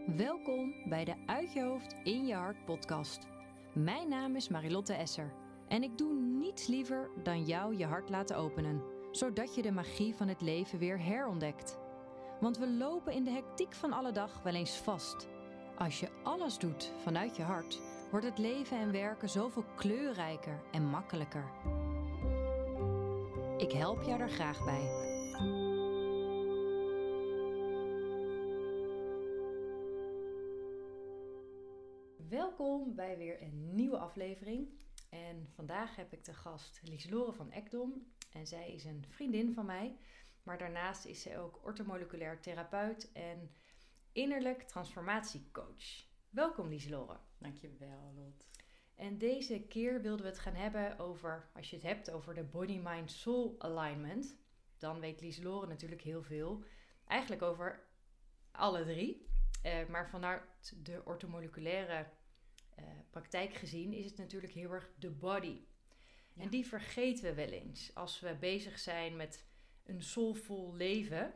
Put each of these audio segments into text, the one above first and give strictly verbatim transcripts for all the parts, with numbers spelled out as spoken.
Welkom bij de Uit je hoofd in je hart podcast. Mijn naam is Marilotte Esser en ik doe niets liever dan jou je hart laten openen, zodat je de magie van het leven weer herontdekt. Want we lopen in de hectiek van alle dag wel eens vast. Als je alles doet vanuit je hart, wordt het leven en werken zoveel kleurrijker en makkelijker. Ik help jou er graag bij. Welkom bij weer een nieuwe aflevering. En vandaag heb ik de gast Lieselore van Ekdom. En zij is een vriendin van mij. Maar daarnaast is zij ook orthomoleculair therapeut en innerlijk transformatiecoach. Welkom Lieselore. Dankjewel, Lot. En deze keer wilden we het gaan hebben over, als je het hebt over de body-mind-soul alignment. Dan weet Lieselore natuurlijk heel veel. Eigenlijk over alle drie. Uh, maar vanuit de orthomoleculaire uh, praktijk gezien is het natuurlijk heel erg de body. Ja. En die vergeten we wel eens als we bezig zijn met een soulvol leven.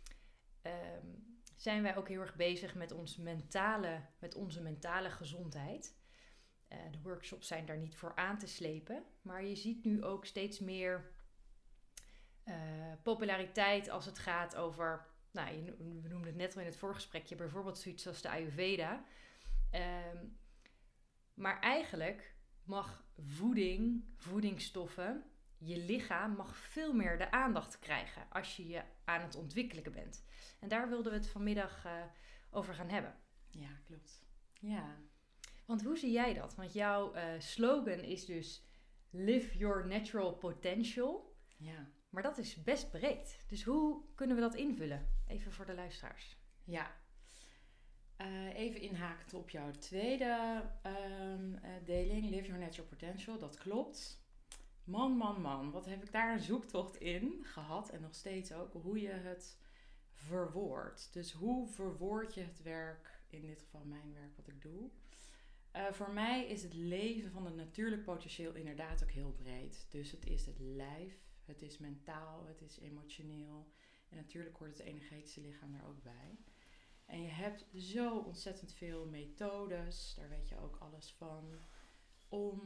Um, zijn wij ook heel erg bezig met, ons mentale, met onze mentale gezondheid. Uh, de workshops zijn daar niet voor aan te slepen. Maar je ziet nu ook steeds meer uh, populariteit als het gaat over... Nou, je, we noemden het net al in het voorgesprekje, bijvoorbeeld zoiets als de Ayurveda. Um, maar eigenlijk mag voeding, voedingsstoffen, je lichaam mag veel meer de aandacht krijgen als je je aan het ontwikkelen bent. En daar wilden we het vanmiddag uh, over gaan hebben. Ja, klopt. Ja. Want hoe zie jij dat? Want jouw uh, slogan is dus Live Your Natural Potential. Ja. Maar dat is best breed. Dus hoe kunnen we dat invullen? Even voor de luisteraars. Ja. Uh, even inhakend op jouw tweede um, uh, deling. Live Your Natural Potential. Dat klopt. Man, man, man. Wat heb ik daar een zoektocht in gehad. En nog steeds ook. Hoe je het verwoordt. Dus hoe verwoord je het werk. In dit geval mijn werk wat ik doe. Uh, voor mij is het leven van het natuurlijk potentieel inderdaad ook heel breed. Dus het is het lijf. Het is mentaal, het is emotioneel. En natuurlijk hoort het energetische lichaam daar ook bij. En je hebt zo ontzettend veel methodes, daar weet je ook alles van, om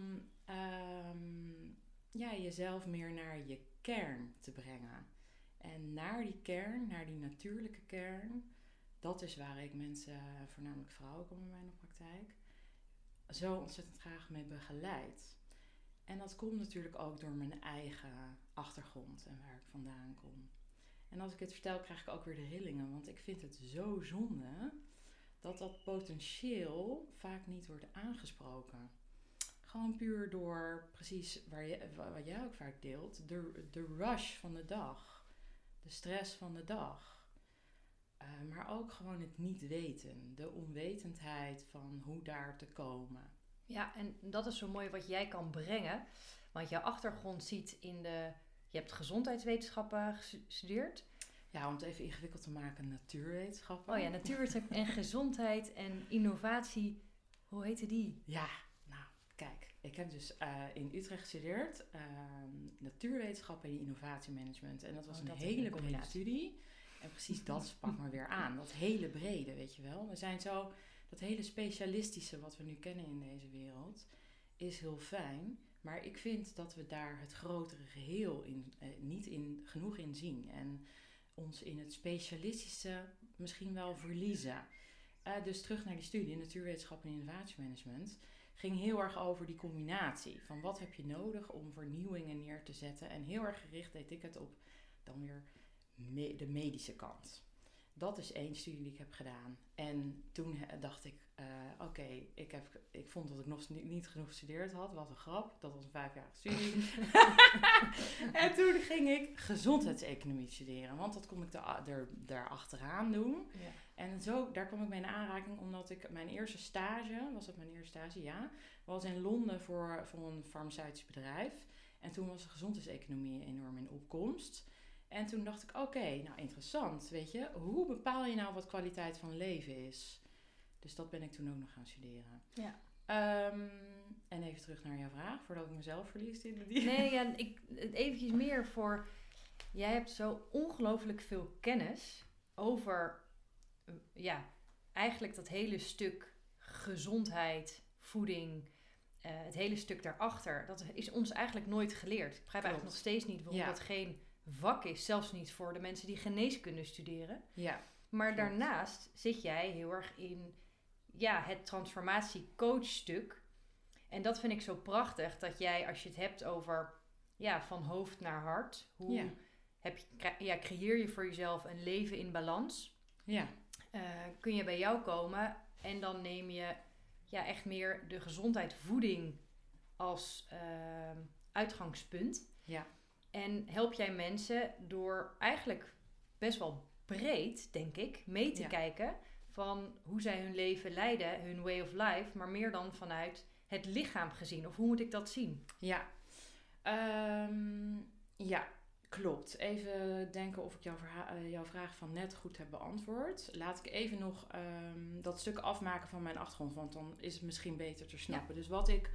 um, ja, jezelf meer naar je kern te brengen. En naar die kern, naar die natuurlijke kern, dat is waar ik mensen, voornamelijk vrouwen komen bij mijn praktijk, zo ontzettend graag mee begeleid. En dat komt natuurlijk ook door mijn eigen achtergrond en waar ik vandaan kom. En als ik het vertel, krijg ik ook weer de rillingen. Want ik vind het zo zonde dat dat potentieel vaak niet wordt aangesproken. Gewoon puur door, precies waar je, wat jij ook vaak deelt, de, de rush van de dag. De stress van de dag. Uh, maar ook gewoon het niet weten. De onwetendheid van hoe daar te komen. Ja, en dat is zo mooi wat jij kan brengen. Want jouw achtergrond ziet in de... Je hebt gezondheidswetenschappen gestudeerd. Ja, om het even ingewikkeld te maken, natuurwetenschappen. Oh ja, natuurwetenschap en gezondheid en innovatie. Hoe heette die? Ja, nou, kijk. Ik heb dus uh, in Utrecht gestudeerd. Uh, natuurwetenschappen en innovatiemanagement. En dat was oh, een hele brede studie. En precies dat sprak me weer aan. Dat hele brede, weet je wel. We zijn zo... Dat hele specialistische wat we nu kennen in deze wereld is heel fijn. Maar ik vind dat we daar het grotere geheel in, eh, niet in, genoeg in zien. En ons in het specialistische misschien wel verliezen. Uh, dus terug naar die studie, natuurwetenschap en innovatiemanagement. Ging heel erg over die combinatie. Van wat heb je nodig om vernieuwingen neer te zetten. En heel erg gericht deed ik het op dan weer me- de medische kant. Dat is één studie die ik heb gedaan. En toen dacht ik, uh, oké, okay, ik, heb, ik vond dat ik nog niet, niet genoeg gestudeerd had. Wat een grap, dat was een vijfjarige studie. En toen ging ik gezondheidseconomie studeren. Want dat kon ik daar, er, daar achteraan doen. Ja. En zo, daar kwam ik mee in aanraking omdat ik mijn eerste stage, was dat mijn eerste stage? Ja, was in Londen voor, voor een farmaceutisch bedrijf. En toen was de gezondheidseconomie enorm in opkomst. En toen dacht ik, oké, okay, nou interessant, weet je. Hoe bepaal je nou wat kwaliteit van leven is? Dus dat ben ik toen ook nog gaan studeren. Ja. Um, en even terug naar jouw vraag, voordat ik mezelf verlies in de die. Nee, ja, ik, eventjes meer voor... Jij hebt zo ongelooflijk veel kennis over... Ja, eigenlijk dat hele stuk gezondheid, voeding, uh, het hele stuk daarachter, dat is ons eigenlijk nooit geleerd. Ik begrijp eigenlijk nog steeds niet waarom ja. dat geen vak is. Zelfs niet voor de mensen die geneeskunde studeren. Ja, maar klopt. Daarnaast zit jij heel erg in ja, het transformatiecoachstuk. En dat vind ik zo prachtig, dat jij, als je het hebt over ja, van hoofd naar hart, hoe Ja. heb je, ja, creëer je voor jezelf een leven in balans? Ja. Uh, kun je bij jou komen en dan neem je ja, echt meer de gezondheid, voeding als uh, uitgangspunt. Ja. En help jij mensen door eigenlijk best wel breed, denk ik, mee te ja. kijken van hoe zij hun leven leiden, hun way of life, maar meer dan vanuit het lichaam gezien. Of hoe moet ik dat zien? Ja, um, ja, klopt. Even denken of ik jouw, verha- uh, jouw vraag van net goed heb beantwoord. Laat ik even nog um, dat stuk afmaken van mijn achtergrond, want dan is het misschien beter te snappen. Ja. Dus wat ik,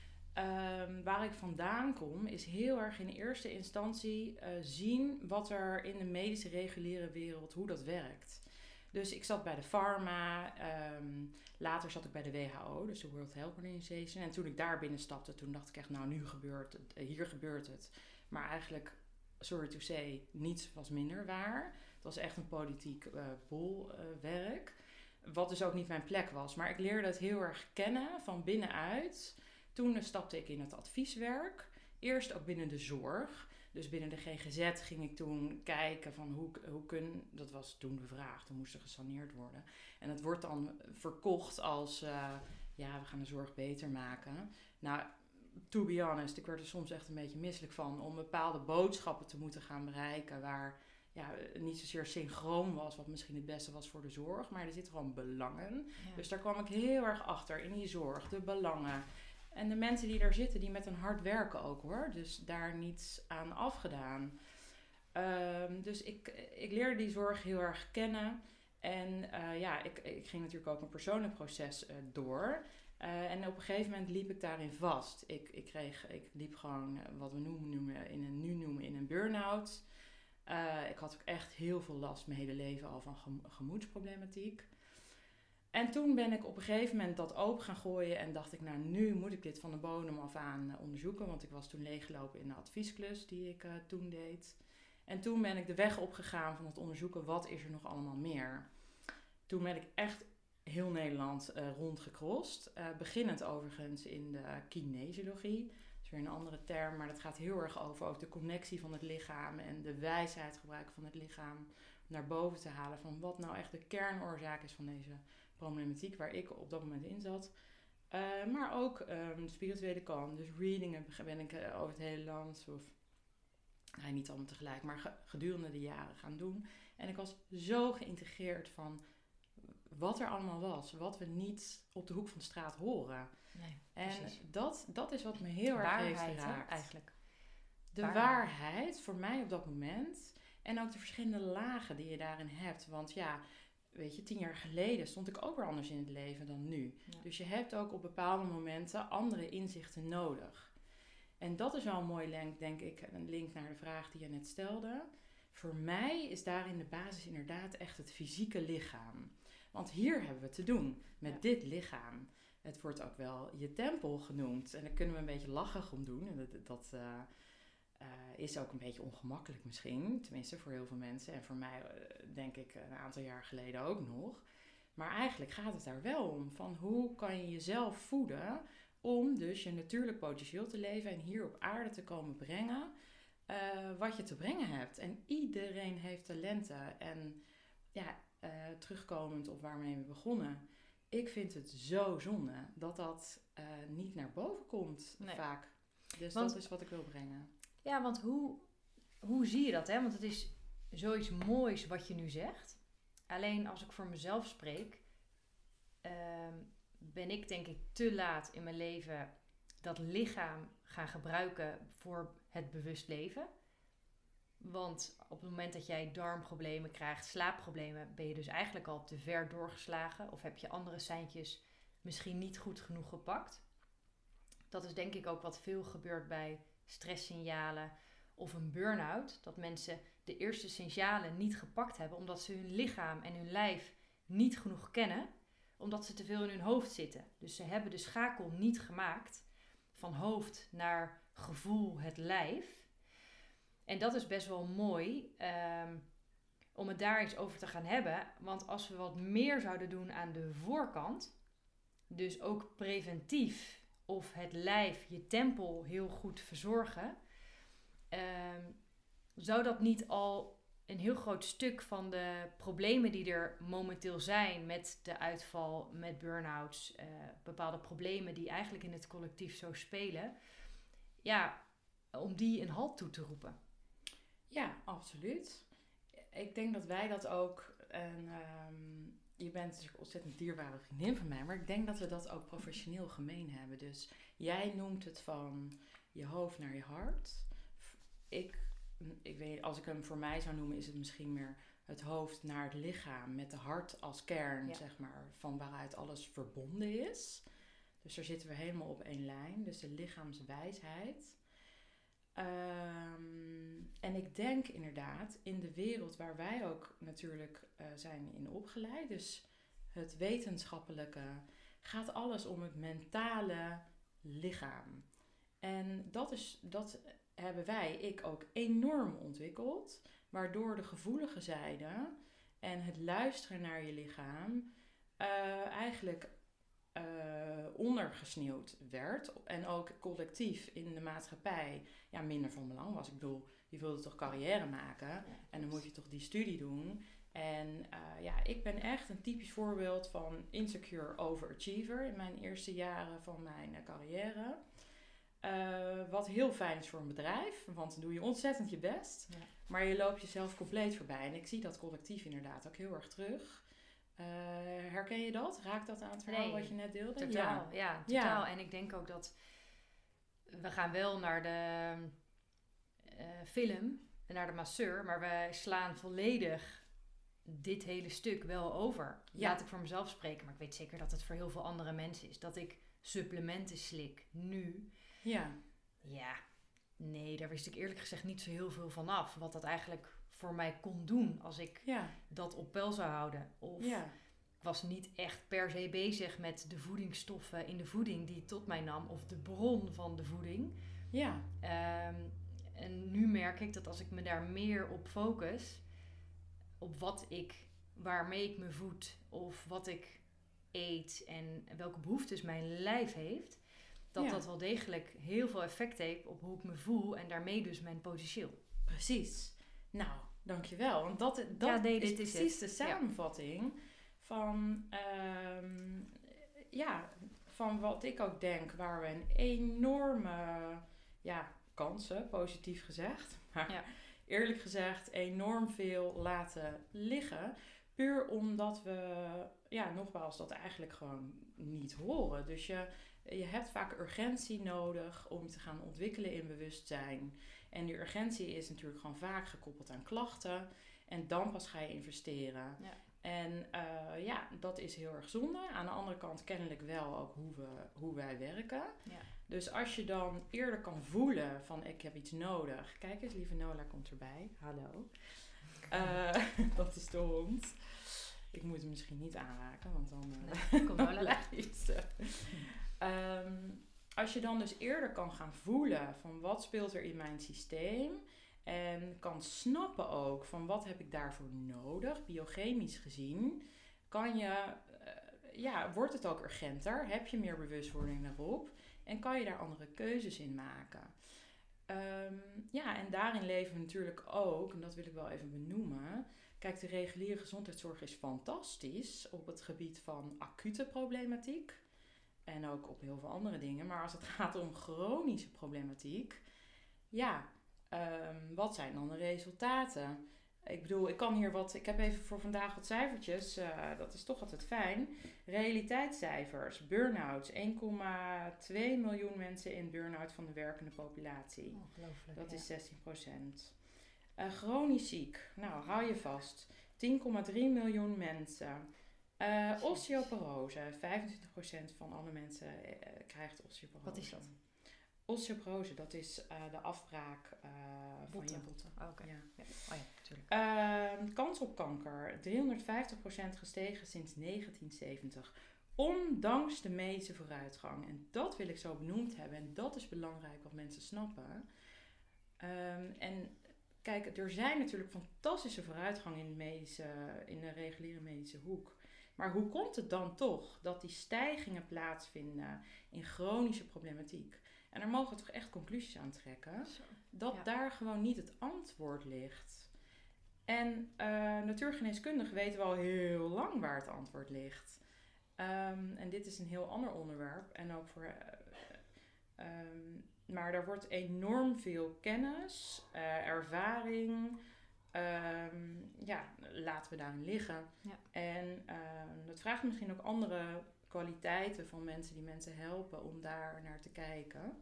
um, waar ik vandaan kom, is heel erg in eerste instantie uh, zien wat er in de medische reguliere wereld, hoe dat werkt. Dus ik zat bij de pharma, um, later zat ik bij de W H O, dus de World Health Organization. En toen ik daar binnen stapte, toen dacht ik echt, nou nu gebeurt het, hier gebeurt het. Maar eigenlijk, sorry to say, niets was minder waar. Het was echt een politiek uh, bolwerk, uh, wat dus ook niet mijn plek was. Maar ik leerde het heel erg kennen van binnenuit. Toen uh, stapte ik in het advieswerk, eerst ook binnen de zorg. Dus binnen de G G Z ging ik toen kijken van hoe, hoe kun... Dat was toen de vraag, toen moest er gesaneerd worden. En dat wordt dan verkocht als... Uh, ja, we gaan de zorg beter maken. Nou, to be honest, ik werd er soms echt een beetje misselijk van... om bepaalde boodschappen te moeten gaan bereiken... waar ja, niet zozeer synchroon was, wat misschien het beste was voor de zorg... maar er zitten gewoon belangen. Ja. Dus daar kwam ik heel erg achter, in die zorg, de belangen... En de mensen die daar zitten, die met hun hard werken ook hoor. Dus daar niets aan afgedaan. Um, dus ik, ik leerde die zorg heel erg kennen. En uh, ja, ik, ik ging natuurlijk ook een persoonlijk proces uh, door. Uh, en op een gegeven moment liep ik daarin vast. Ik, ik, kreeg, ik liep gewoon wat we noemen, noemen, in een, nu noemen in een burn-out. Uh, ik had ook echt heel veel last mijn hele leven al van gemo- gemoedsproblematiek. En toen ben ik op een gegeven moment dat open gaan gooien en dacht ik, nou nu moet ik dit van de bodem af aan uh, onderzoeken. Want ik was toen leeggelopen in de adviesklus die ik uh, toen deed. En toen ben ik de weg opgegaan van het onderzoeken, wat is er nog allemaal meer. Toen ben ik echt heel Nederland uh, rondgecrossed. Uh, beginnend overigens in de kinesiologie. Dat is weer een andere term, maar dat gaat heel erg over ook de connectie van het lichaam en de wijsheid gebruiken van het lichaam. Om naar boven te halen van wat nou echt de kernoorzaak is van deze problematiek waar ik op dat moment in zat. Uh, maar ook um, de spirituele kant. Dus readingen ben ik uh, over het hele land, of nou, niet allemaal tegelijk, maar ge- gedurende de jaren gaan doen. En ik was zo geïntegreerd van wat er allemaal was. Wat we niet op de hoek van de straat horen. Nee, en precies. dat, dat is wat me heel waarheid, erg heeft geraakt. Hè, eigenlijk. De waarheid. waarheid voor mij op dat moment. En ook de verschillende lagen die je daarin hebt. Want ja, weet je, tien jaar geleden stond ik ook weer anders in het leven dan nu. Ja. Dus je hebt ook op bepaalde momenten andere inzichten nodig. En dat is wel een mooi link, denk ik, een link naar de vraag die je net stelde. Voor mij is daarin de basis inderdaad echt het fysieke lichaam. Want hier hebben we te doen met ja. dit lichaam. Het wordt ook wel je tempel genoemd. En daar kunnen we een beetje lachig om doen. En dat, dat uh, uh, is ook een beetje ongemakkelijk misschien. Tenminste voor heel veel mensen. En voor mij uh, denk ik een aantal jaar geleden ook nog. Maar eigenlijk gaat het daar wel om. Van hoe kan je jezelf voeden om dus je natuurlijk potentieel te leven en hier op aarde te komen brengen uh, wat je te brengen hebt. En iedereen heeft talenten. En ja, uh, terugkomend op waarmee we begonnen. Ik vind het zo zonde dat dat uh, niet naar boven komt nee. vaak. Dus want, dat is wat ik wil brengen. Ja, want hoe, hoe zie je dat? Hè? Want het is zoiets moois wat je nu zegt. Alleen als ik voor mezelf spreek, uh, ben ik denk ik te laat in mijn leven dat lichaam gaan gebruiken voor het bewust leven. Want op het moment dat jij darmproblemen krijgt, slaapproblemen, ben je dus eigenlijk al te ver doorgeslagen. Of heb je andere seintjes misschien niet goed genoeg gepakt. Dat is denk ik ook wat veel gebeurt bij stresssignalen of een burn-out. Dat mensen de eerste signalen niet gepakt hebben, omdat ze hun lichaam en hun lijf niet genoeg kennen, omdat ze te veel in hun hoofd zitten. Dus ze hebben de schakel niet gemaakt van hoofd naar gevoel, het lijf. En dat is best wel mooi um, om het daar eens over te gaan hebben. Want als we wat meer zouden doen aan de voorkant, dus ook preventief of het lijf, je tempel heel goed verzorgen, um, zou dat niet al een heel groot stuk van de problemen die er momenteel zijn met de uitval, met burn-outs, uh, bepaalde problemen die eigenlijk in het collectief zo spelen, ja, om die een halt toe te roepen. Ja, absoluut. Ik denk dat wij dat ook, en um, je bent natuurlijk een ontzettend dierbare vriendin van mij, maar ik denk dat we dat ook professioneel gemeen hebben. Dus jij noemt het van je hoofd naar je hart. Ik, ik weet, als ik hem voor mij zou noemen, is het misschien meer het hoofd naar het lichaam, met de hart als kern, ja. zeg maar, van waaruit alles verbonden is. Dus daar zitten we helemaal op één lijn. Dus de lichaamswijsheid. Um, en ik denk inderdaad, in de wereld waar wij ook natuurlijk uh, zijn in opgeleid, dus het wetenschappelijke, gaat alles om het mentale lichaam. En dat, is, dat hebben wij, ik ook, enorm ontwikkeld, waardoor de gevoelige zijde en het luisteren naar je lichaam uh, eigenlijk Uh, ondergesneeuwd werd. En ook collectief in de maatschappij ja, minder van belang was. Ik bedoel, je wilde toch carrière maken. Ja, en dan moet je toch die studie doen. En uh, ja, ik ben echt een typisch voorbeeld van insecure overachiever in mijn eerste jaren van mijn uh, carrière. Uh, wat heel fijn is voor een bedrijf, want dan doe je ontzettend je best. Ja. Maar je loopt jezelf compleet voorbij. En ik zie dat collectief inderdaad ook heel erg terug. Uh, herken je dat? Raakt dat aan het verhaal nee, wat je net deelde? Totaal, ja, ja totaal. Ja. En ik denk ook dat we gaan wel naar de uh, film en naar de masseur, maar we slaan volledig dit hele stuk wel over. Ja. Laat ik voor mezelf spreken, maar ik weet zeker dat het voor heel veel andere mensen is. Dat ik supplementen slik nu. Ja. Ja, nee, daar wist ik eerlijk gezegd niet zo heel veel van af. Wat dat eigenlijk voor mij kon doen als ik ja. dat op peil zou houden. Of ja. ik was niet echt per se bezig met de voedingsstoffen in de voeding die ik tot mij nam. Of de bron van de voeding. Ja. Um, en nu merk ik dat als ik me daar meer op focus, op wat ik, waarmee ik me voed, of wat ik eet en welke behoeftes mijn lijf heeft, dat ja. dat wel degelijk heel veel effect heeft op hoe ik me voel en daarmee dus mijn potentieel. Precies. Nou, dankjewel. Want dat, dat ja, nee, is dit is precies het. de samenvatting ja. van, um, ja, van wat ik ook denk, waar we een enorme ja, kansen, positief gezegd, maar ja. eerlijk gezegd enorm veel laten liggen. Puur omdat we, ja, nogmaals, dat eigenlijk gewoon niet horen. Dus je, je hebt vaak urgentie nodig om te gaan ontwikkelen in bewustzijn. En die urgentie is natuurlijk gewoon vaak gekoppeld aan klachten. En dan pas ga je investeren. Ja. En uh, ja, dat is heel erg zonde. Aan de andere kant kennelijk wel ook hoe, we, hoe wij werken. Ja. Dus als je dan eerder kan voelen van ik heb iets nodig. Kijk eens, lieve Nola komt erbij. Hallo. Uh, dat is de hond. Ik moet hem misschien niet aanraken, want dan uh, nee, komt Nola iets. Uh, um, Als je dan dus eerder kan gaan voelen van wat speelt er in mijn systeem en kan snappen ook van wat heb ik daarvoor nodig, biochemisch gezien, kan je, uh, ja, wordt het ook urgenter, heb je meer bewustwording daarop en kan je daar andere keuzes in maken. Um, ja, en daarin leven we natuurlijk ook, en dat wil ik wel even benoemen. Kijk, de reguliere gezondheidszorg is fantastisch op het gebied van acute problematiek. En ook op heel veel andere dingen. Maar als het gaat om chronische problematiek. Ja, um, wat zijn dan de resultaten? Ik bedoel, ik kan hier wat... Ik heb even voor vandaag wat cijfertjes. Uh, dat is toch altijd fijn. Realiteitscijfers. Burn-outs. één komma twee miljoen mensen in burn-out van de werkende populatie. Ongelooflijk. Dat ja. is zestien procent. Uh, chronisch ziek. Nou, hou je vast. tien komma drie miljoen mensen. Uh, osteoporose. vijfentwintig procent van alle mensen uh, krijgt osteoporose. Wat is dat? Osteoporose, dat is uh, de afbraak uh, van je botten. Oh, oké. Ja. Ja. Oh ja, natuurlijk. Uh, kans op kanker, driehonderdvijftig procent gestegen sinds negentien zeventig. Ondanks de medische vooruitgang. En dat wil ik zo benoemd hebben. En dat is belangrijk wat mensen snappen. Um, en kijk, er zijn natuurlijk fantastische vooruitgang in de, medische, in de reguliere medische hoek. Maar hoe komt het dan toch dat die stijgingen plaatsvinden in chronische problematiek? En daar mogen we toch echt conclusies aan trekken. Zo, dat ja. daar gewoon niet het antwoord ligt. En uh, natuurgeneeskundig weten we al heel lang waar het antwoord ligt. Um, en dit is een heel ander onderwerp. En ook voor... Uh, um, maar er wordt enorm veel kennis, uh, ervaring... Um, ja, laten we daarin liggen. Ja. En uh, dat vraagt misschien ook andere kwaliteiten van mensen die mensen helpen om daar naar te kijken.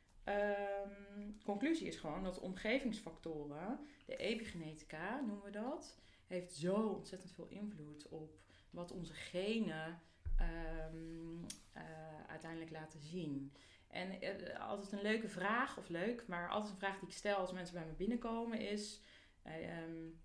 Um, conclusie is gewoon dat omgevingsfactoren, de epigenetica noemen we dat, heeft zo ontzettend veel invloed op wat onze genen um, uh, uiteindelijk laten zien. En uh, altijd een leuke vraag, of leuk, maar altijd een vraag die ik stel als mensen bij me binnenkomen is... Uh, um,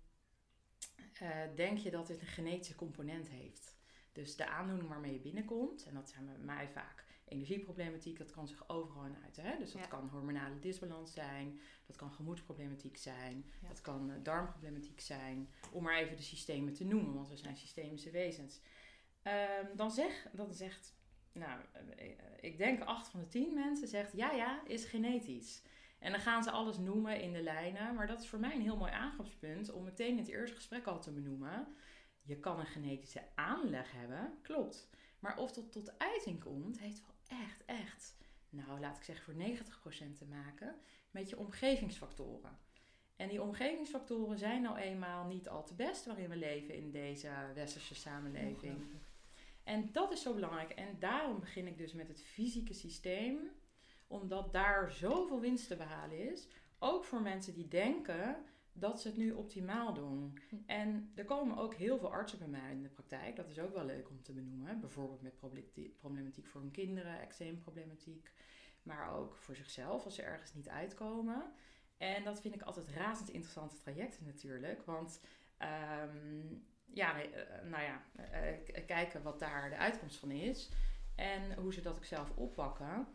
uh, denk je dat dit een genetische component heeft? Dus de aandoening waarmee je binnenkomt, en dat zijn bij mij vaak energieproblematiek, dat kan zich overal in uiten. Hè? Dus dat ja. kan hormonale disbalans zijn, dat kan gemoedsproblematiek zijn, ja. dat kan uh, darmproblematiek zijn, om maar even de systemen te noemen, want we zijn systemische wezens. Um, dan, zeg, dan zegt, nou, uh, ik denk acht van de tien mensen zegt, ja, ja, is genetisch. En dan gaan ze alles noemen in de lijnen. Maar dat is voor mij een heel mooi aangrijpspunt om meteen in het eerste gesprek al te benoemen. Je kan een genetische aanleg hebben, klopt. Maar of dat tot uiting komt, heeft wel echt, echt, nou laat ik zeggen voor negentig procent te maken met je omgevingsfactoren. En die omgevingsfactoren zijn nou eenmaal niet al te best waarin we leven in deze westerse samenleving. En dat is zo belangrijk. En daarom begin ik dus met het fysieke systeem... Omdat daar zoveel winst te behalen is. Ook voor mensen die denken dat ze het nu optimaal doen. Hm. En er komen ook heel veel artsen bij mij in de praktijk. Dat is ook wel leuk om te benoemen. Bijvoorbeeld met problematiek voor hun kinderen, eczeemproblematiek. Maar ook voor zichzelf als ze ergens niet uitkomen. En dat vind ik altijd razend interessante trajecten natuurlijk. Want um, ja, uh, nou ja, uh, kijken wat daar de uitkomst van is. En hoe ze dat ook zelf oppakken.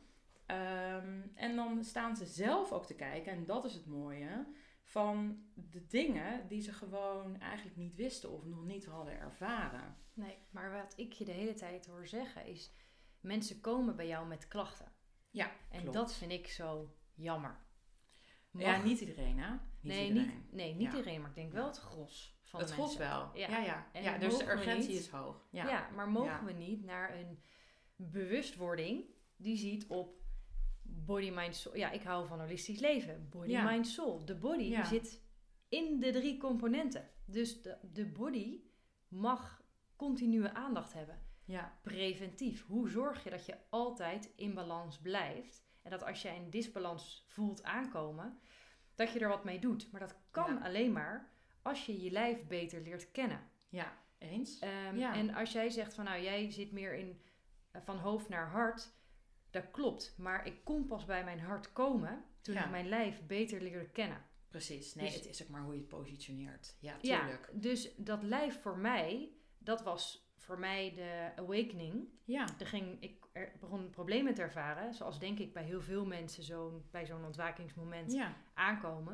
Um, en dan staan ze zelf ook te kijken, en dat is het mooie, van de dingen die ze gewoon eigenlijk niet wisten of nog niet hadden ervaren. Nee, maar wat ik je de hele tijd hoor zeggen is, mensen komen bij jou met klachten. Ja, en klopt. Dat vind ik zo jammer. Mag... Ja, niet iedereen hè? Niet nee, iedereen. Niet, nee, niet ja. iedereen, maar ik denk wel het gros van het de mensen. Het gros wel, ja. ja, ja. ja dus de urgentie is hoog. Ja, ja maar mogen ja. we niet naar een bewustwording die ziet op body, mind, soul. Ja, ik hou van holistisch leven. Body, ja. mind, soul. De body ja. zit in de drie componenten. Dus de, de body mag continue aandacht hebben. Ja. Preventief. Hoe zorg je dat je altijd in balans blijft? En dat als je een disbalans voelt aankomen, dat je er wat mee doet. Maar dat kan ja. alleen maar als je je lijf beter leert kennen. Ja, eens. Um, ja. En als jij zegt van nou, jij zit meer in uh, van hoofd naar hart. Dat klopt, maar ik kon pas bij mijn hart komen toen ja. ik mijn lijf beter leerde kennen. Precies, nee, dus, het is ook maar hoe je het positioneert. Ja, tuurlijk. Ja, dus dat lijf voor mij, dat was voor mij de awakening. Ja. Er ging, ik er begon problemen te ervaren, zoals denk ik bij heel veel mensen zo'n, bij zo'n ontwakingsmoment ja. aankomen.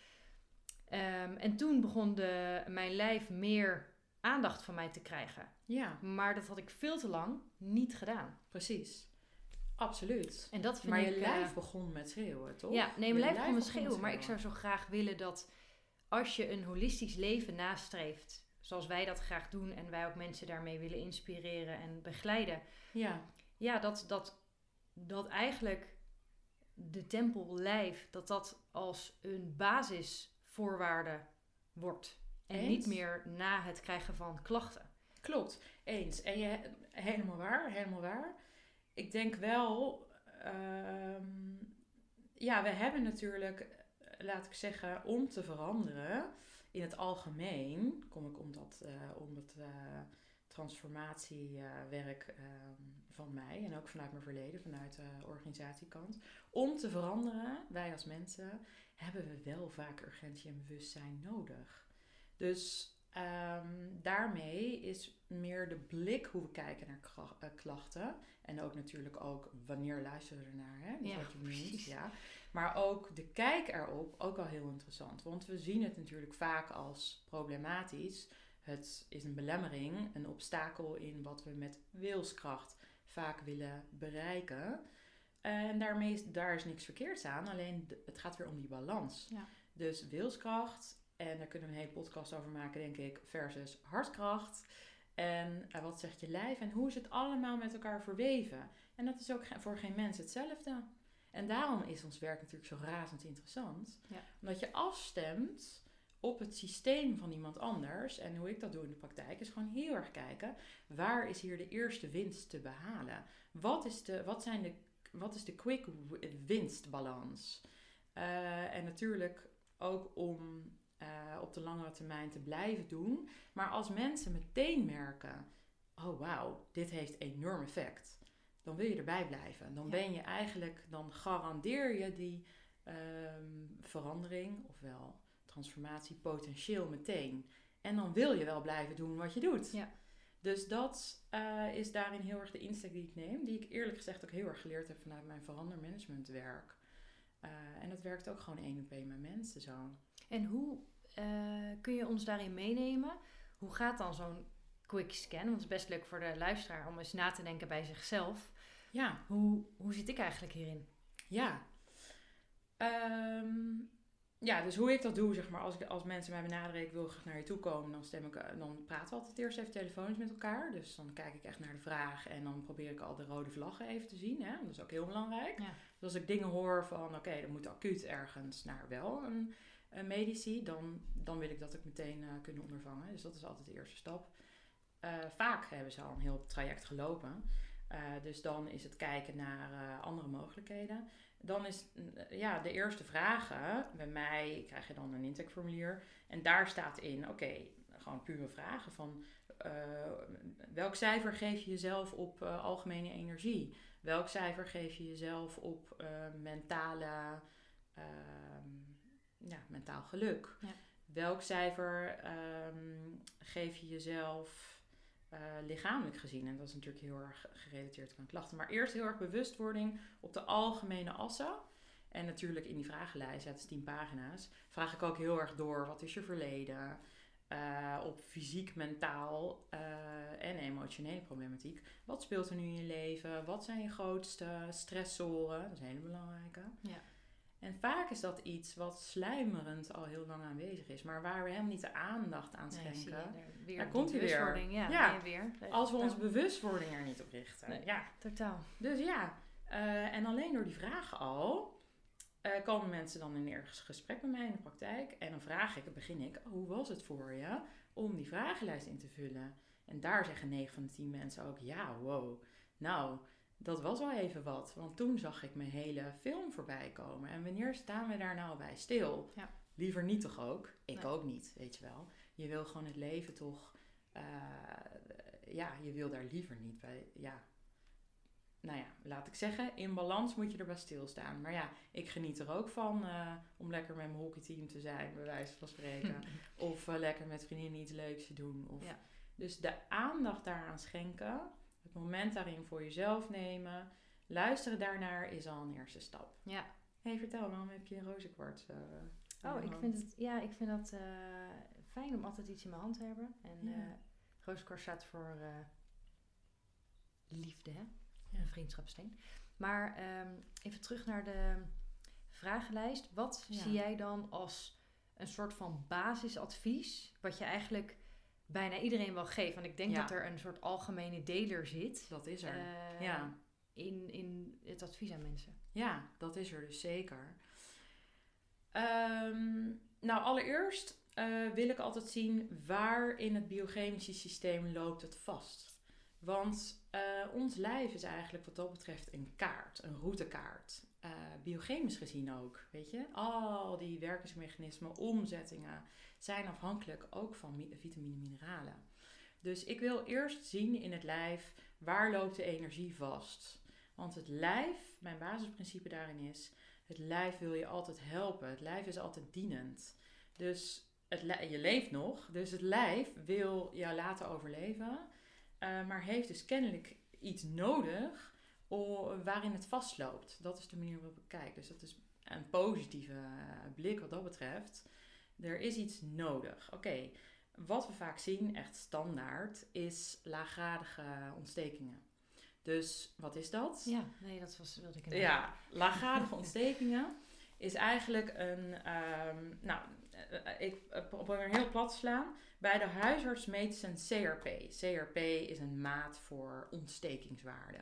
Um, en toen begon de, mijn lijf meer aandacht van mij te krijgen. Ja. Maar dat had ik veel te lang niet gedaan. Precies. Absoluut. En dat vind maar ik, je lijf uh, begon met schreeuwen, toch? Ja, nee, mijn lijf begon met schreeuwen. Met maar ik zou zo graag willen dat als je een holistisch leven nastreeft, zoals wij dat graag doen en wij ook mensen daarmee willen inspireren en begeleiden. Ja, ja dat, dat, dat eigenlijk de tempellijf, dat dat als een basisvoorwaarde wordt. En Eens? niet meer na het krijgen van klachten. Klopt, eens. En je, helemaal waar, helemaal waar. Ik denk wel, um, ja, we hebben natuurlijk, laat ik zeggen, om te veranderen, in het algemeen, kom ik om dat, uh, om het uh, transformatiewerk uh, van mij en ook vanuit mijn verleden, vanuit de organisatiekant. Om te veranderen, wij als mensen, hebben we wel vaak urgentie en bewustzijn nodig. Dus um, daarmee is meer de blik hoe we kijken naar kra- uh, klachten. En ook natuurlijk ook wanneer luisteren we ernaar, hè? Dus ja, wat je precies. noemt, ja. Maar ook de kijk erop, ook wel heel interessant. Want we zien het natuurlijk vaak als problematisch. Het is een belemmering, een obstakel in wat we met wilskracht vaak willen bereiken. En daarmee is, daar is niks verkeerds aan, alleen de, het gaat weer om die balans. Ja. Dus wilskracht, en daar kunnen we een hele podcast over maken, denk ik, versus hartkracht. En uh, wat zegt je lijf en hoe is het allemaal met elkaar verweven? En dat is ook ge- voor geen mens hetzelfde. En daarom is ons werk natuurlijk zo razend interessant. Ja. Omdat je afstemt op het systeem van iemand anders. En hoe ik dat doe in de praktijk is gewoon heel erg kijken. Waar is hier de eerste winst te behalen? Wat is de, wat zijn de, wat is de quick winstbalans? Uh, en natuurlijk ook om uh, op de langere termijn te blijven doen. Maar als mensen meteen merken, oh wauw, dit heeft enorm effect. Dan wil je erbij blijven. Dan Ja. ben je eigenlijk, dan garandeer je die um, verandering, ofwel transformatie, potentieel meteen. En dan wil je wel blijven doen wat je doet. Ja. Dus dat uh, is daarin heel erg de insteek die ik neem. Die ik eerlijk gezegd ook heel erg geleerd heb vanuit mijn verandermanagementwerk. Uh, en dat werkt ook gewoon één op één met mensen zo. En hoe uh, kun je ons daarin meenemen? Hoe gaat dan zo'n quick scan? Want het is best leuk voor de luisteraar om eens na te denken bij zichzelf. Ja. Hoe, hoe zit ik eigenlijk hierin? Ja. Um, ja, dus hoe ik dat doe, zeg maar, als, ik, als mensen mij benaderen, ik wil graag naar je toe komen, dan, stem ik, dan praten we altijd eerst even telefonisch met elkaar. Dus dan kijk ik echt naar de vraag en dan probeer ik al de rode vlaggen even te zien. Hè? Dat is ook heel belangrijk. Ja. Dus als ik dingen hoor van, oké, okay, dan moet acuut ergens naar wel een, een medici, dan, dan wil ik dat ik meteen uh, kunnen ondervangen. Dus dat is altijd de eerste stap. Uh, vaak hebben ze al een heel traject gelopen. Uh, dus dan is het kijken naar uh, andere mogelijkheden. Dan is uh, ja, de eerste vragen, bij mij krijg je dan een intakeformulier. En daar staat in, oké, okay, gewoon pure vragen van uh, welk cijfer geef je jezelf op uh, algemene energie? Welk cijfer geef je jezelf op uh, mentale, uh, ja, mentaal geluk? Ja. Welk cijfer um, geef je jezelf uh, lichamelijk gezien? En dat is natuurlijk heel erg gerelateerd aan klachten. Maar eerst heel erg bewustwording op de algemene assen. En natuurlijk in die vragenlijst, ja, het is tien pagina's, vraag ik ook heel erg door. Wat is je verleden? Uh, op fysiek, mentaal uh, en emotionele problematiek. Wat speelt er nu in je leven? Wat zijn je grootste stressoren? Dat is een hele belangrijke. Ja. En vaak is dat iets wat sluimerend al heel lang aanwezig is, maar waar we helemaal niet de aandacht aan schenken. Nee, daar weer daar komt hij weer. Ja, ja. weer. Als we onze bewustwording er niet op richten. Nee, ja, totaal. Dus ja, uh, en alleen door die vragen al uh, komen mensen dan in ergens gesprek met mij in de praktijk. En dan vraag ik, begin ik, oh, hoe was het voor je om die vragenlijst in te vullen? En daar zeggen negen van de tien mensen ook, ja, wow, nou, dat was wel even wat. Want toen zag ik mijn hele film voorbij komen. En wanneer staan we daar nou bij stil? Ja. Liever niet toch ook? Ik nee. ook niet, weet je wel. Je wil gewoon het leven toch, uh, ja, je wil daar liever niet bij, ja. Nou ja, laat ik zeggen, in balans moet je erbij stilstaan. Maar ja, ik geniet er ook van uh, om lekker met mijn hockeyteam te zijn, bij wijze van spreken. of uh, lekker met vriendinnen iets leuks te doen. Of... Ja. Dus de aandacht daaraan schenken, het moment daarin voor jezelf nemen, luisteren daarnaar is al een eerste stap. Ja. Hé, hey, vertel, waarom heb je een rozenkwarts? Uh, oh, ik vind, het, ja, ik vind dat uh, fijn om altijd iets in mijn hand te hebben. En ja. uh, rozenkwarts staat voor uh, liefde, hè? Ja. Een vriendschapssteen. Maar um, even terug naar de vragenlijst. Wat ja. zie jij dan als een soort van basisadvies, wat je eigenlijk bijna iedereen wel geeft? Want ik denk ja. dat er een soort algemene deler zit. Dat is er, uh, ja. In, in het advies aan mensen. Ja, dat is er dus zeker. Um, nou, allereerst uh, wil ik altijd zien waar in het biochemische systeem loopt het vast. Want uh, ons lijf is eigenlijk wat dat betreft een kaart, een routekaart. Uh, biochemisch gezien ook, weet je. Al die werkingsmechanismen, omzettingen zijn afhankelijk ook van mi- vitamine en mineralen. Dus ik wil eerst zien in het lijf, waar loopt de energie vast? Want het lijf, mijn basisprincipe daarin is, het lijf wil je altijd helpen. Het lijf is altijd dienend. Dus het li- je leeft nog, dus het lijf wil jou laten overleven, uh, maar heeft dus kennelijk iets nodig o- waarin het vastloopt. Dat is de manier waarop ik kijk. Dus dat is een positieve uh, blik wat dat betreft. Er is iets nodig. Oké, okay. Wat we vaak zien, echt standaard, is laaggradige ontstekingen. Dus wat is dat? Ja, nee, dat was, wilde ik Ja, laaggradige ontstekingen is eigenlijk een, um, nou, ik probeer een heel plat te slaan. Bij de huisarts meten ze een C R P. C R P is een maat voor ontstekingswaarde.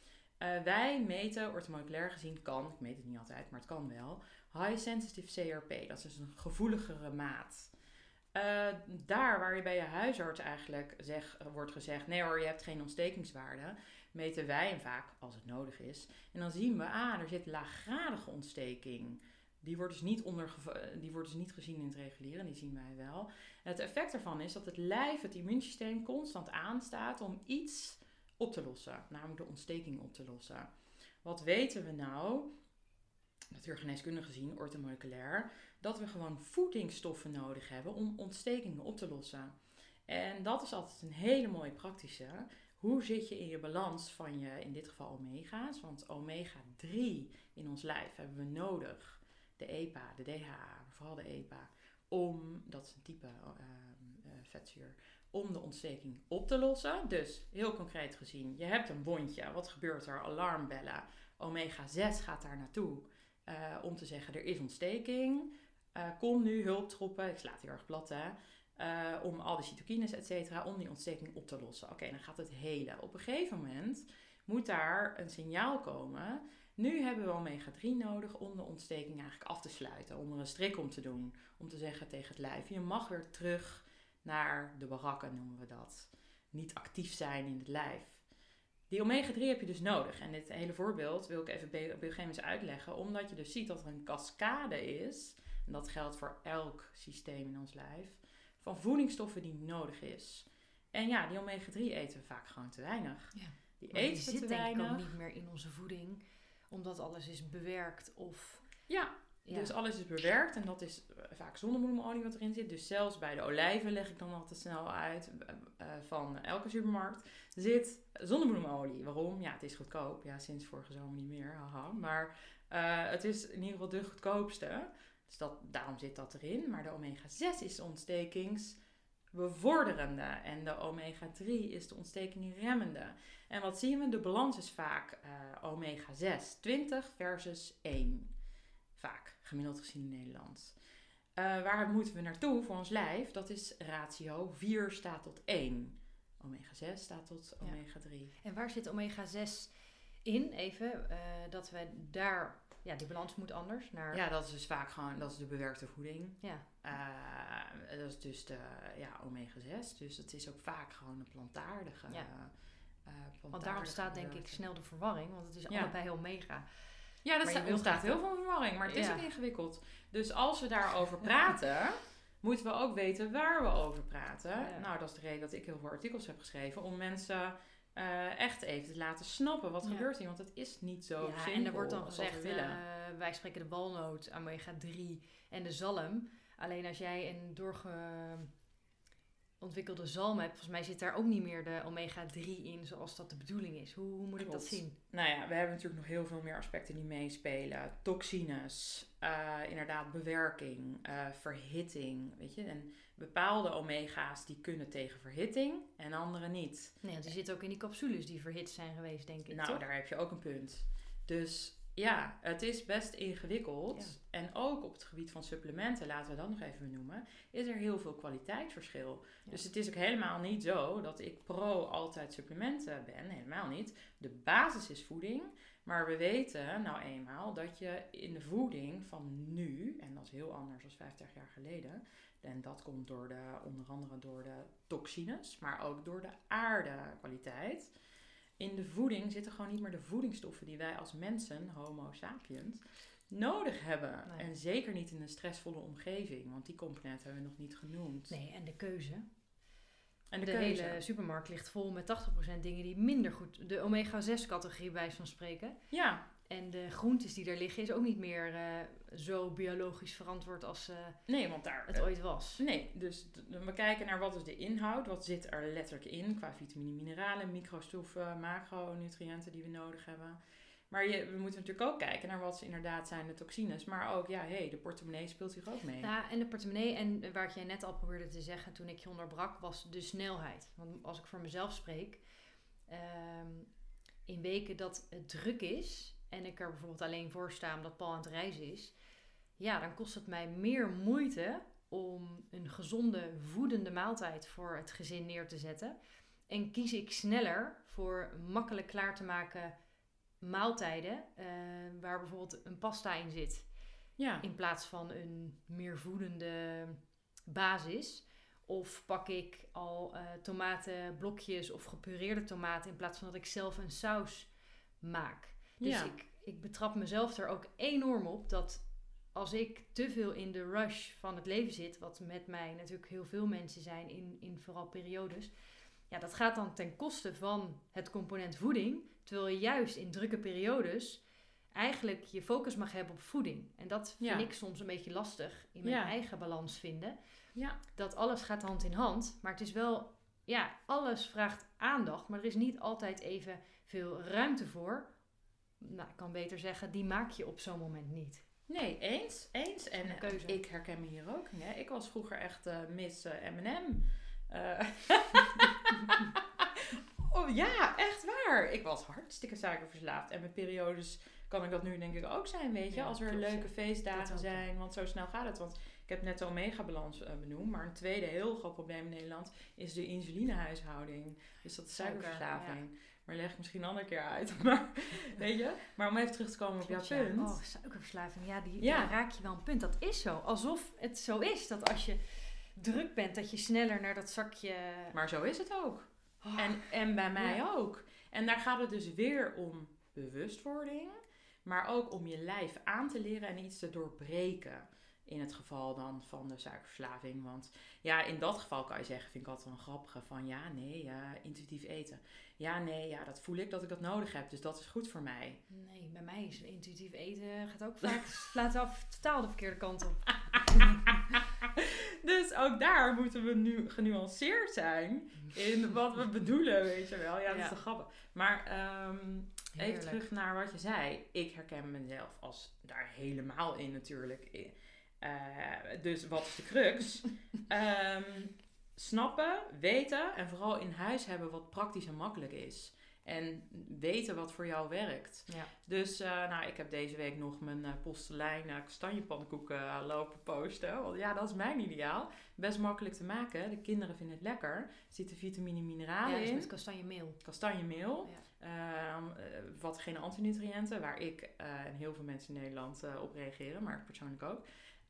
Uh, wij meten, orthomoleculair gezien kan, ik meet het niet altijd, maar het kan wel, high sensitive C R P. Dat is dus een gevoeligere maat. Uh, daar waar je bij je huisarts eigenlijk zeg, wordt gezegd, nee hoor, je hebt geen ontstekingswaarde, meten wij hem vaak als het nodig is. En dan zien we, ah, er zit laaggradige ontsteking. Die wordt, dus niet onder, die wordt dus niet gezien in het reguliere, die zien wij wel. En het effect daarvan is dat het lijf, het immuunsysteem, constant aanstaat om iets op te lossen. Namelijk de ontsteking op te lossen. Wat weten we nou, natuurgeneeskundig gezien, orthomoleculair, dat we gewoon voedingsstoffen nodig hebben om ontstekingen op te lossen. En dat is altijd een hele mooie praktische. Hoe zit je in je balans van je, in dit geval omega's? Want omega drie in ons lijf hebben we nodig. De E P A, de D H A, vooral de E P A, om, dat is een type uh, uh, vetzuur, om de ontsteking op te lossen. Dus heel concreet gezien, je hebt een wondje. Wat gebeurt er? Alarmbellen. omega zes gaat daar naartoe uh, om te zeggen, er is ontsteking. Uh, kom nu hulptroepen, ik sla het heel erg plat hè. Uh, om al die cytokines, et cetera, om die ontsteking op te lossen. Oké, okay, dan gaat het helen. Op een gegeven moment moet daar een signaal komen. Nu hebben we omega drie nodig om de ontsteking eigenlijk af te sluiten. Om er een strik om te doen. Om te zeggen tegen het lijf, je mag weer terug naar de barakken, noemen we dat. Niet actief zijn in het lijf. Die omega drie heb je dus nodig. En dit hele voorbeeld wil ik even op een gegeven moment uitleggen. Omdat je dus ziet dat er een cascade is. En dat geldt voor elk systeem in ons lijf. Van voedingsstoffen die nodig is. En ja, die omega drie eten we vaak gewoon te weinig. Ja, die maar eten die we zit te denk weinig. ik ook niet meer in onze voeding. Omdat alles is bewerkt of... Ja, ja, dus alles is bewerkt. En dat is vaak zonnebloemolie wat erin zit. Dus zelfs bij de olijven leg ik dan altijd snel uit. Uh, van elke supermarkt zit zonnebloemolie. Waarom? Ja, het is goedkoop. Ja, sinds vorige zomer niet meer. Haha. Maar uh, het is in ieder geval de goedkoopste. Dus dat, daarom zit dat erin. Maar de omega zes is de ontstekingsbevorderende. En de omega drie is de ontstekingremmende. En wat zien we? De balans is vaak uh, omega zes, twintig versus één. Vaak, gemiddeld gezien in Nederland. Uh, waar moeten we naartoe voor ons lijf? Dat is ratio vier staat tot één. omega zes staat tot omega drie. Ja. En waar zit omega zes in? Even, uh, dat we daar... Ja, die balans moet anders. Naar... Ja, dat is dus vaak gewoon, dat is de bewerkte voeding. Ja. Uh, dat is dus de ja, omega zes. Dus het is ook vaak gewoon een plantaardige. Ja. Uh, plantaardige want daar ontstaat denk ik snel de verwarring. Want het is ja. allebei omega. Ja, er ontstaat heel veel verwarring. Maar het is ja. ook ingewikkeld. Dus als we daarover praten... moeten we ook weten waar we over praten. Ja. Nou, dat is de reden dat ik heel veel artikels heb geschreven. Om mensen... Uh, echt even te laten snappen wat ja. gebeurt hier. Want het is niet zo ja, simpel. En er wordt dan gezegd, uh, wij spreken de walnoot, omega drie en de zalm. Alleen als jij een doorgeontwikkelde zalm hebt, volgens mij zit daar ook niet meer de omega drie in zoals dat de bedoeling is. Hoe, hoe moet Klopt. ik dat zien? Nou ja, we hebben natuurlijk nog heel veel meer aspecten die meespelen. Toxines, uh, inderdaad bewerking, uh, verhitting, weet je. En bepaalde omega's die kunnen tegen verhitting en andere niet. Nee, want die zitten ook in die capsules die verhit zijn geweest, denk ik. Nou, toch? Daar heb je ook een punt. Dus ja, het is best ingewikkeld. Ja. En ook op het gebied van supplementen, laten we dat nog even benoemen, is er heel veel kwaliteitsverschil. Ja. Dus het is ook helemaal niet zo dat ik pro altijd supplementen ben. Helemaal niet. De basis is voeding. Maar we weten nou eenmaal dat je in de voeding van nu, en dat is heel anders dan vijftig jaar geleden, en dat komt door de, onder andere door de toxines, maar ook door de aardekwaliteit. In de voeding zitten gewoon niet meer de voedingsstoffen die wij als mensen, homo sapiens, nodig hebben. Nee. En zeker niet in een stressvolle omgeving, want die component hebben we nog niet genoemd. Nee, en de keuze. En de, de keuze. hele supermarkt ligt vol met tachtig procent dingen die minder goed... De omega zes categorie bij wijze van spreken. Ja. En de groentes die er liggen is ook niet meer uh, zo biologisch verantwoord als uh, nee, want daar, het uh, ooit was. Nee, dus d- we kijken naar wat is de inhoud. Wat zit er letterlijk in qua vitamine, mineralen, microstoffen, macronutriënten die we nodig hebben. Maar je, we moeten natuurlijk ook kijken naar wat inderdaad zijn de toxines. Maar ook, ja, hey, de portemonnee speelt hier ook mee. Ja, en de portemonnee en waar jij net al probeerde te zeggen toen ik je onderbrak, was de snelheid. Want als ik voor mezelf spreek, um, in weken dat het druk is en ik er bijvoorbeeld alleen voor sta omdat Paul aan het reizen is, ja, dan kost het mij meer moeite om een gezonde, voedende maaltijd voor het gezin neer te zetten. En kies ik sneller voor makkelijk klaar te maken maaltijden uh, waar bijvoorbeeld een pasta in zit. Ja. In plaats van een meer voedende basis. Of pak ik al uh, tomatenblokjes of gepureerde tomaten in plaats van dat ik zelf een saus maak. Dus ja. ik, ik betrap mezelf er ook enorm op dat als ik te veel in de rush van het leven zit, wat met mij natuurlijk heel veel mensen zijn in, in vooral periodes, ja, dat gaat dan ten koste van het component voeding, terwijl je juist in drukke periodes eigenlijk je focus mag hebben op voeding. En dat vind ja. ik soms een beetje lastig in mijn ja. eigen balans vinden. Ja. Dat alles gaat hand in hand, maar het is wel, ja, alles vraagt aandacht, maar er is niet altijd even veel ruimte voor. Nou, ik kan beter zeggen, die maak je op zo'n moment niet. Nee, eens. eens. En ik herken me hier ook. Hè. Ik was vroeger echt uh, Miss uh, M en M. Uh, oh, ja, echt waar. Ik was hartstikke suikerverslaafd. En mijn periodes kan ik dat nu denk ik ook zijn, weet je. Ja, als er klopt, leuke ja. feestdagen zijn. Want zo snel gaat het. Want ik heb net de omega-balans uh, benoemd. Maar een tweede heel groot probleem in Nederland is de insulinehuishouding. Dus dat is suikerverslaving. Suiker, ja. Maar leg ik misschien een andere keer uit. Maar, weet je? Maar om even terug te komen op jouw ja. punt. Oh, suikerverslaving. Ja, die, ja. daar raak je wel een punt. Dat is zo. Alsof het zo is dat als je druk bent, dat je sneller naar dat zakje... Maar zo is het ook. Oh. En, en bij mij ja. ook. En daar gaat het dus weer om bewustwording. Maar ook om je lijf aan te leren en iets te doorbreken. In het geval dan van de suikerverslaving. Want ja, in dat geval kan je zeggen, vind ik altijd wel een grappige van ja, nee, uh, intuïtief eten. Ja, nee, ja, dat voel ik dat ik dat nodig heb. Dus dat is goed voor mij. Nee, bij mij is intuïtief eten gaat ook vaak slaat af totaal de verkeerde kant op. Dus ook daar moeten we nu genuanceerd zijn in wat we bedoelen, weet je wel. Ja, dat ja. is te grappig. Maar um, even terug naar wat je zei. Ik herken mezelf als daar helemaal in natuurlijk. Uh, dus wat is de crux? um, snappen, weten en vooral in huis hebben wat praktisch en makkelijk is. En weten wat voor jou werkt. Ja. Dus uh, nou, ik heb deze week nog mijn uh, postelijn uh, kastanjepannenkoeken uh, lopen posten. Want ja, dat is mijn ideaal. Best makkelijk te maken. De kinderen vinden het lekker. Er zitten vitamine en mineralen ja, dus in. met kastanjemeel. Kastanjemeel. Ja. Uh, uh, wat geen antinutriënten. Waar ik uh, en heel veel mensen in Nederland uh, op reageren. Maar ik persoonlijk ook.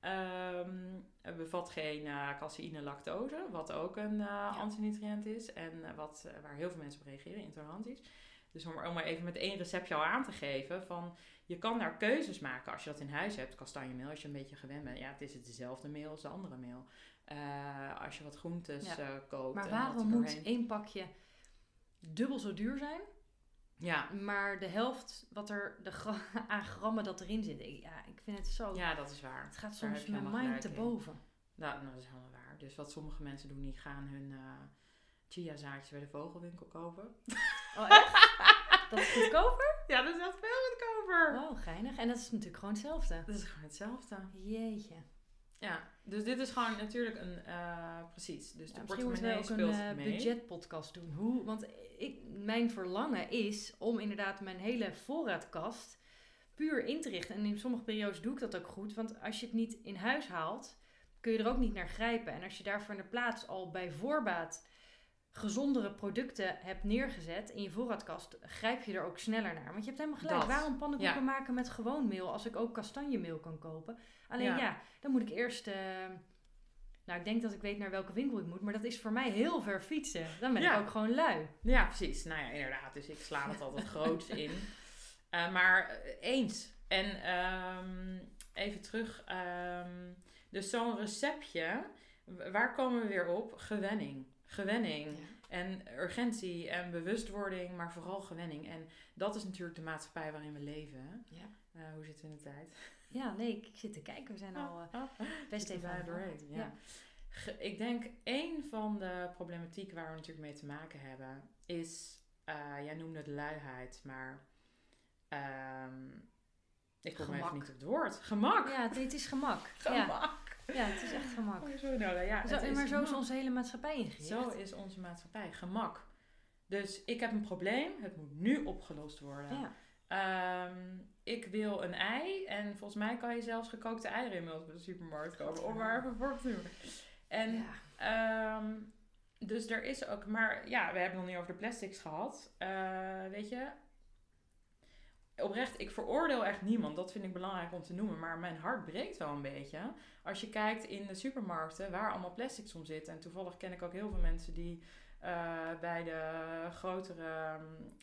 Um, bevat geen uh, caseïne lactose, wat ook een uh, ja. antinutriënt is en uh, wat, uh, waar heel veel mensen op reageren, intoleranties. Dus om, om maar even met één receptje al aan te geven van, je kan daar keuzes maken als je dat in huis hebt, kastanjemeel, als je een beetje gewend bent. Ja, het is het dezelfde meel als de andere meel. Uh, als je wat groentes ja. uh, koopt. Maar waarom moet één pakje dubbel zo duur zijn? Ja. Maar de helft wat er de gra- aan grammen dat erin zit. Ja, ik vind het zo. Ja, dat is waar. Het gaat soms mijn mind te boven. Nou, nou, dat is helemaal waar. Dus wat sommige mensen doen, die gaan hun uh, chia zaadjes bij de vogelwinkel kopen. Oh, echt? Dat is goedkoper? Ja, dat is echt veel goedkoper. Oh, geinig. En dat is natuurlijk gewoon hetzelfde. Dat is gewoon hetzelfde. Jeetje. Ja, dus dit is gewoon natuurlijk een, uh, precies. Dus ja, de misschien moeten we ook een uh, budgetpodcast doen. Hoe? Want ik, mijn verlangen is om inderdaad mijn hele voorraadkast puur in te richten. En in sommige periodes doe ik dat ook goed. Want als je het niet in huis haalt, kun je er ook niet naar grijpen. En als je daarvoor in de plaats al bij voorbaat gezondere producten hebt neergezet in je voorraadkast, grijp je er ook sneller naar. Want je hebt helemaal gelijk. Dat. Waarom pannenkoeken ja. maken met gewoon meel als ik ook kastanjemeel kan kopen? Alleen ja, ja dan moet ik eerst... Uh, nou, ik denk dat ik weet naar welke winkel ik moet, maar dat is voor mij heel ver fietsen. Dan ben ja. ik ook gewoon lui. Ja, precies. Nou ja, inderdaad. Dus ik sla het altijd groots in. Uh, maar uh, eens. En um, even terug. Um, dus zo'n receptje, waar komen we weer op? Gewenning. gewenning. Ja. En urgentie en bewustwording, maar vooral gewenning. En dat is natuurlijk de maatschappij waarin we leven. Hè? Ja. Uh, hoe zitten we in de tijd? Ja, nee, ik, ik zit te kijken. We zijn al uh, best even aan het ja. ja. Ge- Ik denk, één van de problematieken waar we natuurlijk mee te maken hebben, is, uh, jij noemde het luiheid, maar um, ik kom even niet op het woord. Gemak. Ja, het, het is gemak. Gemak. Ja. ja, het is echt gemak. Oh, zo, nou, ja, zo, het is maar zo gemak. is onze hele maatschappij ingericht. Zo is onze maatschappij. Gemak. Dus ik heb een probleem, het moet nu opgelost worden. Ja. Um, ik wil een ei en volgens mij kan je zelfs gekookte eieren inmiddels bij de supermarkt kopen. Om maar even een voorbeeld te noemen. En ja. um, dus er is ook, maar ja, we hebben het nog niet over de plastics gehad. Uh, weet je, oprecht, ik veroordeel echt niemand. Dat vind ik belangrijk om te noemen. Maar mijn hart breekt wel een beetje. Als je kijkt in de supermarkten waar allemaal plastics om zitten. En toevallig ken ik ook heel veel mensen die uh, bij de grotere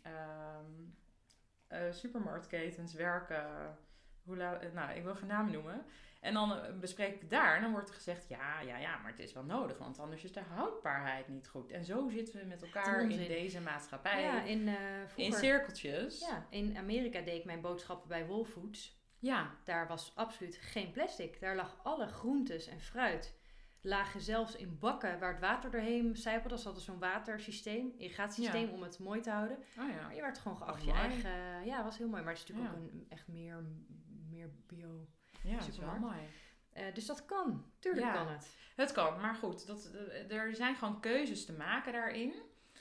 um, uh, supermarktketens werken. Hoe la- nou, ik wil geen namen noemen. En dan uh, bespreek ik daar en dan wordt er gezegd, ja, ja, ja, maar het is wel nodig, want anders is de houdbaarheid niet goed. En zo zitten we met elkaar in deze maatschappij. Ja, in, uh, vroeger, in cirkeltjes. Ja, in Amerika deed ik mijn boodschappen bij Whole Foods. Ja. Daar was absoluut geen plastic. Daar lag alle groentes en fruit. Lagen zelfs in bakken waar het water doorheen sijpelde. Dat hadden zo'n watersysteem, irrigatiesysteem ja. om het mooi te houden. Oh ja. Maar je werd gewoon geacht je eigen... Uh, ja, was heel mooi. Maar het is natuurlijk ja. ook een echt meer, meer bio... Ja, dat is wel mooi. Uh, dus dat kan. Tuurlijk ja, kan het. Het kan, maar goed. Dat, er zijn gewoon keuzes te maken daarin.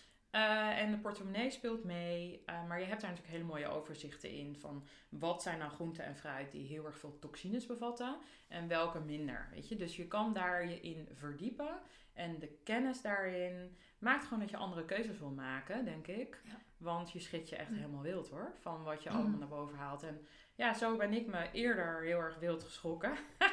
Uh, en de portemonnee speelt mee. Uh, maar je hebt daar natuurlijk hele mooie overzichten in. Van wat zijn nou groenten en fruit die heel erg veel toxines bevatten. En welke minder. Weet je? Dus je kan daar je in verdiepen. En de kennis daarin maakt gewoon dat je andere keuzes wil maken, denk ik. Ja. Want je schiet je echt mm. helemaal wild hoor. Van wat je mm. allemaal naar boven haalt. En ja, zo ben ik me eerder heel erg wild geschrokken.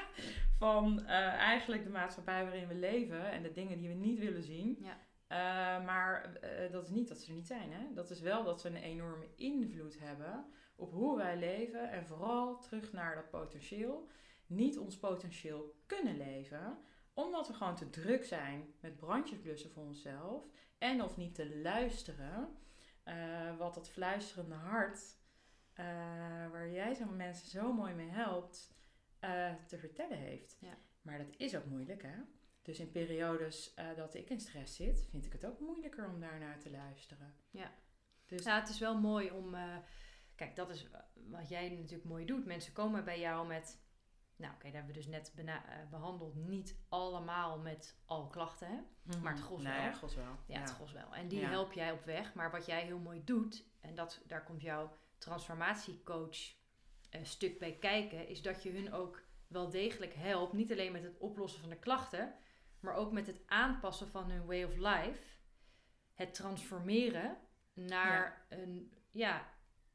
van uh, eigenlijk de maatschappij waarin we leven. En de dingen die we niet willen zien. Ja. Uh, maar uh, dat is niet dat ze er niet zijn. Hè? Dat is wel dat ze een enorme invloed hebben op hoe wij leven. En vooral terug naar dat potentieel. Niet ons potentieel kunnen leven. Omdat we gewoon te druk zijn met brandjes blussen voor onszelf. En of niet te luisteren. Uh, wat dat fluisterende hart, uh, waar jij zo'n mensen zo mooi mee helpt, uh, te vertellen heeft. Ja. Maar dat is ook moeilijk, hè? Dus in periodes uh, dat ik in stress zit, vind ik het ook moeilijker om daarnaar te luisteren. Ja, dus ja, het is wel mooi om... Uh, kijk, dat is wat jij natuurlijk mooi doet. Mensen komen bij jou met... Nou, oké, okay, dat hebben we dus net bena- uh, behandeld. Niet allemaal met al klachten, hè? Mm-hmm. Maar het gros nee, wel. Ja, gros wel. Ja, ja, het gros wel. En die ja. help jij op weg. Maar wat jij heel mooi doet... En dat, daar komt jouw transformatiecoach uh, stuk bij kijken... Is dat je hun ook wel degelijk helpt. Niet alleen met het oplossen van de klachten... Maar ook met het aanpassen van hun way of life. Het transformeren naar ja. een... Ja,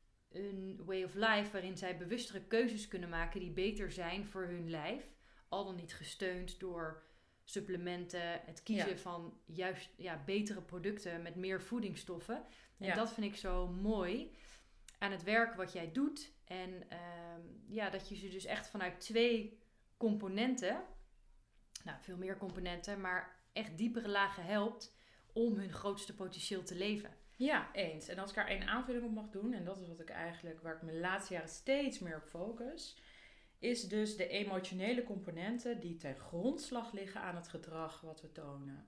een way of life waarin zij bewustere keuzes kunnen maken die beter zijn voor hun lijf. Al dan niet gesteund door supplementen, het kiezen ja. van juist ja, betere producten met meer voedingsstoffen. En ja. dat vind ik zo mooi aan het werk wat jij doet. En um, ja, dat je ze dus echt vanuit twee componenten, nou veel meer componenten, maar echt diepere lagen helpt om hun grootste potentieel te leven. Ja, eens. En als ik daar één aanvulling op mag doen, en dat is wat ik eigenlijk, waar ik me de laatste jaren steeds meer op focus, is dus de emotionele componenten die ten grondslag liggen aan het gedrag wat we tonen.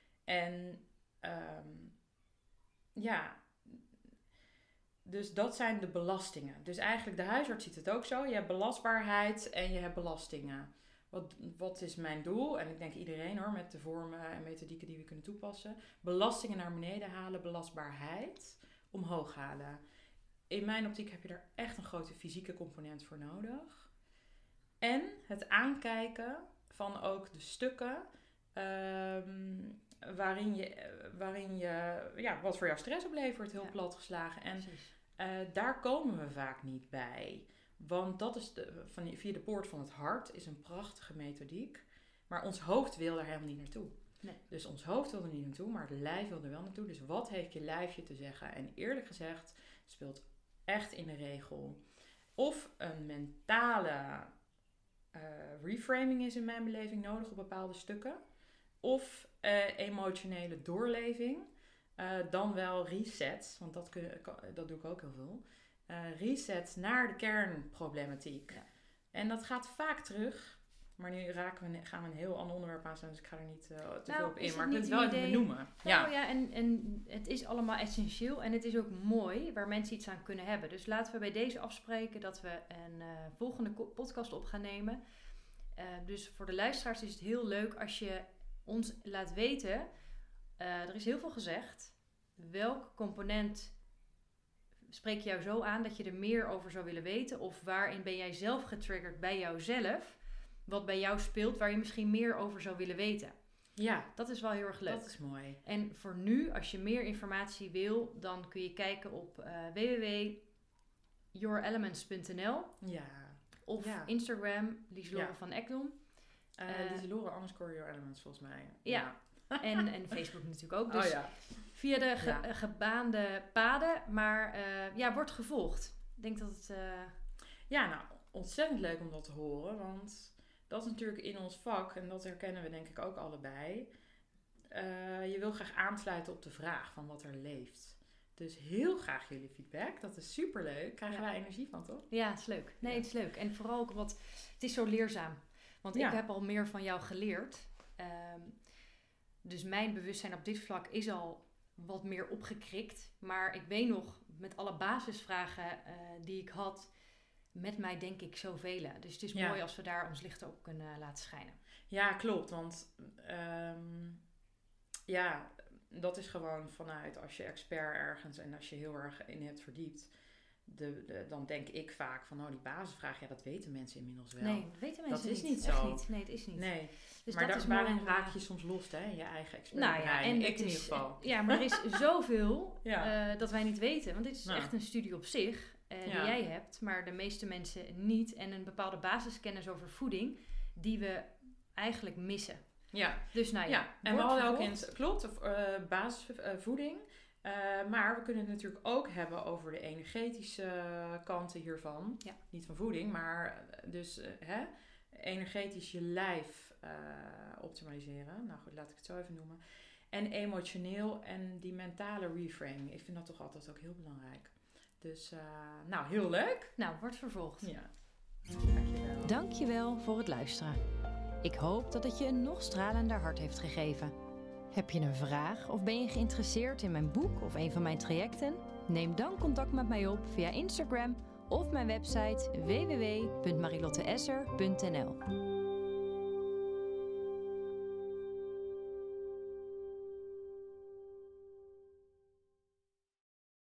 En um, ja, dus dat zijn de belastingen. Dus eigenlijk de huisarts ziet het ook zo. Je hebt belastbaarheid en je hebt belastingen. Wat, wat is mijn doel? En ik denk iedereen hoor, met de vormen en methodieken die we kunnen toepassen. Belastingen naar beneden halen, belastbaarheid omhoog halen. In mijn optiek heb je daar echt een grote fysieke component voor nodig. En het aankijken van ook de stukken um, waarin je, waarin je ja, wat voor jou stress oplevert, heel ja. plat geslagen. En uh, daar komen we vaak niet bij. Want dat is de, van, via de poort van het hart is een prachtige methodiek. Maar ons hoofd wil daar helemaal niet naartoe. Nee. Dus ons hoofd wil er niet naartoe, maar het lijf wil er wel naartoe. Dus wat heeft je lijfje te zeggen? En eerlijk gezegd speelt echt in de regel. Of een mentale uh, reframing is in mijn beleving nodig op bepaalde stukken. Of uh, emotionele doorleving. Uh, dan wel reset, want dat, kun, dat doe ik ook heel veel. Uh, reset naar de kernproblematiek. Ja. En dat gaat vaak terug. Maar nu raken we, gaan we een heel ander onderwerp aan, dus ik ga er niet uh, te nou, veel op in. Maar ik wil wil het wel even benoemen. Nou ja, ja en, en het is allemaal essentieel en het is ook mooi waar mensen iets aan kunnen hebben. Dus laten we bij deze afspreken dat we een uh, volgende podcast op gaan nemen. Uh, dus voor de luisteraars is het heel leuk als je ons laat weten. Uh, er is heel veel gezegd. Welk component spreekt jou zo aan dat je er meer over zou willen weten? Of waarin ben jij zelf getriggerd bij jouzelf? Wat bij jou speelt, waar je misschien meer over zou willen weten. Ja, dat is wel heel erg leuk. Dat is mooi. En voor nu, als je meer informatie wil, dan kun je kijken op uh, w w w punt your elements punt n l ja. of ja. Instagram, Lieselore ja. van Eklom. Uh, Uh, Lieselore underscore your elements volgens mij. Ja, ja. en, en Facebook natuurlijk ook. Dus oh, ja. via de ge- ja. gebaande paden, maar uh, ja, wordt gevolgd. Ik denk dat het... Uh... Ja, nou, ontzettend leuk om dat te horen, want... Dat is natuurlijk in ons vak, en dat herkennen we denk ik ook allebei. Uh, je wil graag aansluiten op de vraag van wat er leeft. Dus heel graag jullie feedback. Dat is superleuk. Krijgen ja. wij energie van, toch? Ja, het is leuk. Nee, ja. het is leuk. En vooral ook wat... Het is zo leerzaam. Want ja. ik heb al meer van jou geleerd. Um, dus mijn bewustzijn op dit vlak is al wat meer opgekrikt. Maar ik weet nog, met alle basisvragen uh, die ik had... Met mij denk ik zoveel. Dus het is ja. mooi als we daar ons licht op kunnen laten schijnen. Ja, klopt. Want um, ja, dat is gewoon vanuit als je expert ergens en als je heel erg in hebt verdiept. De, de, dan denk ik vaak van, oh, die basisvraag, ja, dat weten mensen inmiddels wel. Nee, dat weten mensen dat is niet. niet zo. Niet. Nee, het is niet. Nee. Dus maar dat daar, is daarin mooi, raak je soms los, hè, in je eigen expert. Nou ja, en ik in is, ieder geval. Ja, maar er is zoveel ja. uh, dat wij niet weten. Want dit is nou. echt een studie op zich. Uh, die ja. jij hebt, maar de meeste mensen niet. En een bepaalde basiskennis over voeding die we eigenlijk missen. Ja, dus nou ja. ja. En we hadden ook in klopt, uh, basisvoeding. Uh, maar we kunnen het natuurlijk ook hebben over de energetische kanten hiervan. Ja. Niet van voeding, maar dus uh, hè, energetisch je lijf uh, optimaliseren. Nou goed, laat ik het zo even noemen. En emotioneel en die mentale reframing. Ik vind dat toch altijd ook heel belangrijk. Dus, uh, nou, heel leuk. Nou, wordt vervolgd. Ja. Dankjewel. Dankjewel voor het luisteren. Ik hoop dat het je een nog stralender hart heeft gegeven. Heb je een vraag of ben je geïnteresseerd in mijn boek of een van mijn trajecten? Neem dan contact met mij op via Instagram of mijn website w w w punt marilotte esser punt n l.